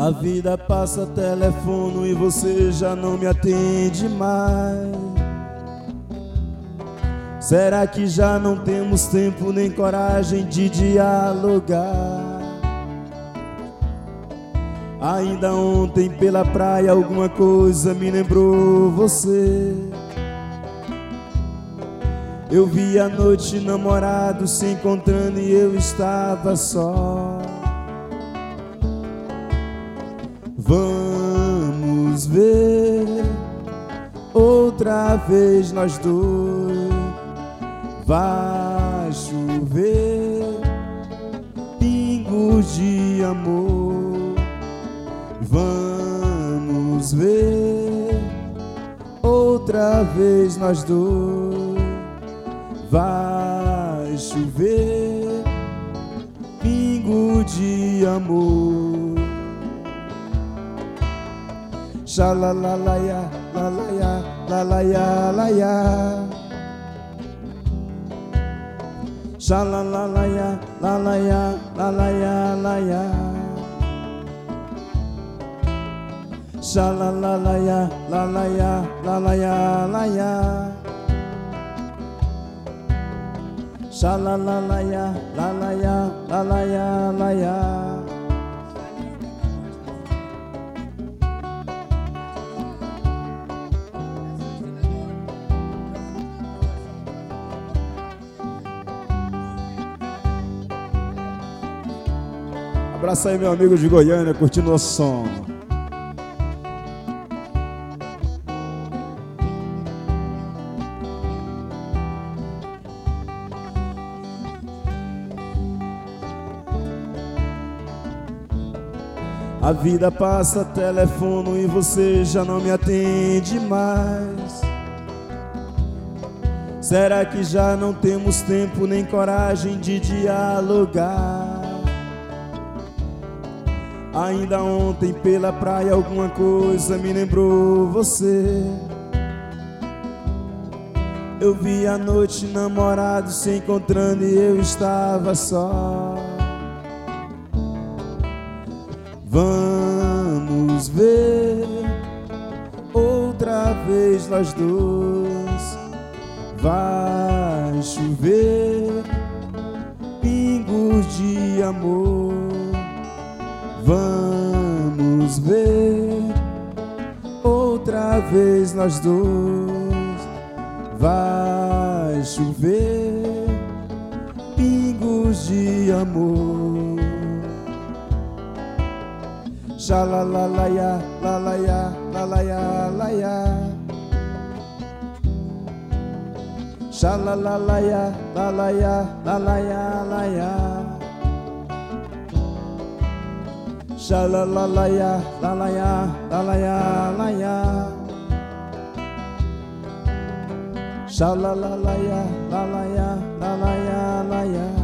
A vida passa telefono e você já não me atende mais. Será que já não temos tempo nem coragem de dialogar? Ainda ontem pela praia alguma coisa me lembrou você. Eu vi à noite namorados se encontrando e eu estava só. Vamos ver outra vez nós dois. Vai chover pingos de amor. Vamos ver outra vez nós dois. Vai chover pingo de amor. Xalalalaia, lalaia, lalaia, laia. Xalalalaia, lalaia, lalaia, laia. Xalalalaia, lalaia, lalaia, laia. Xalalalaia, lalaia, lalaia, laia. Abraço aí, meu amigo de Goiânia, curtindo o nosso som. A vida passa telefono e você já não me atende mais. Será que já não temos tempo nem coragem de dialogar? Ainda ontem pela praia alguma coisa me lembrou você. Eu vi à noite namorados se encontrando e eu estava só. Vamos ver outra vez nós dois. Vai chover pingos de amor. Vamos ver outra vez nós dois. Vai chover pingos de amor. Xalalalaia, lalaia, lalaia, laia. Xalalalaia, lalaia, lalaia, laia. Xalalalaia, lalaia, lalaia, laia. Xalalalaia, lalaia, lalaia, laia.